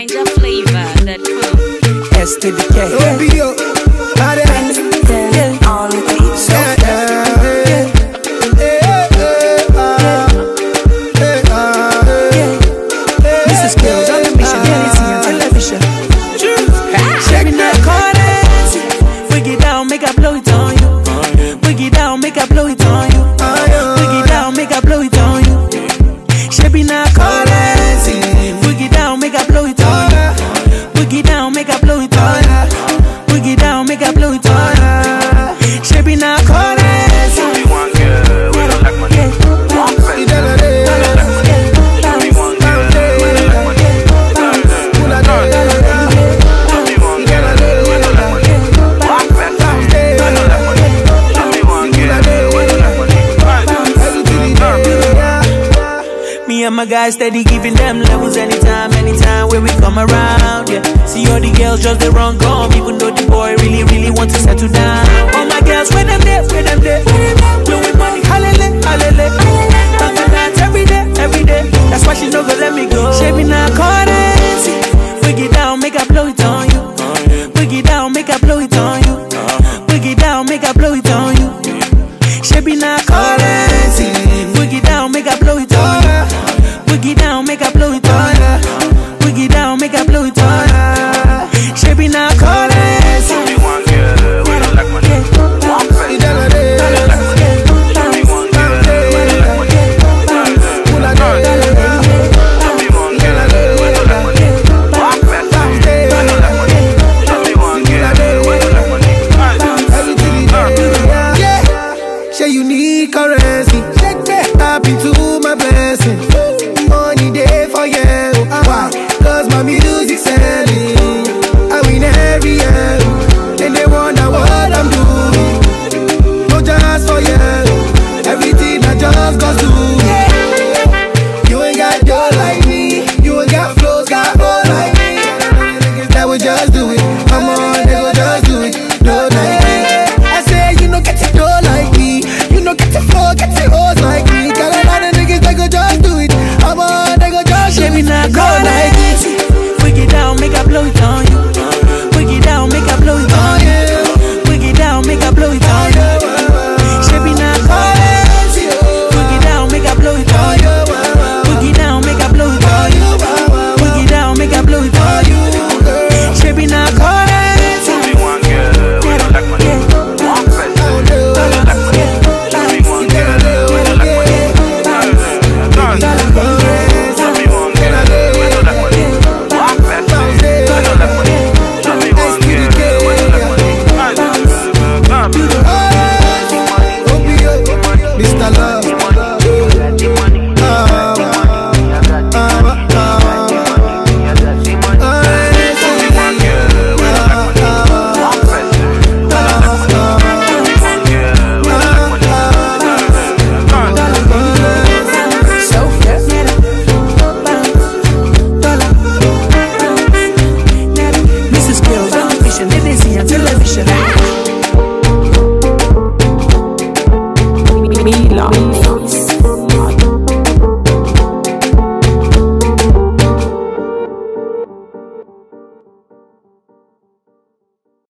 NinjaFlavor.com. S to the K. On the beat. Mrs. Skills on the mission, dancing on television. Sharing that currency. Break it down, make I blow it on you. Break it down, make I blow it on you. Break it down, make I blow it on you. Shaping that currency. Break it down, make I blow it on you. Break it down, make I blow it on you. Break it down, make I blow it on you. Shaping that currency. Show me one girl, we don't like money. One friend, we don't like money. Show me one girl, we don't like money. Show me one girl, we don't like money. One friend, we don't like money. Show me one girl, we don't like money. Me and my guys steady giving them levels anytime where we come around, yeah. See all the girls just they run gone, even though the boy really want to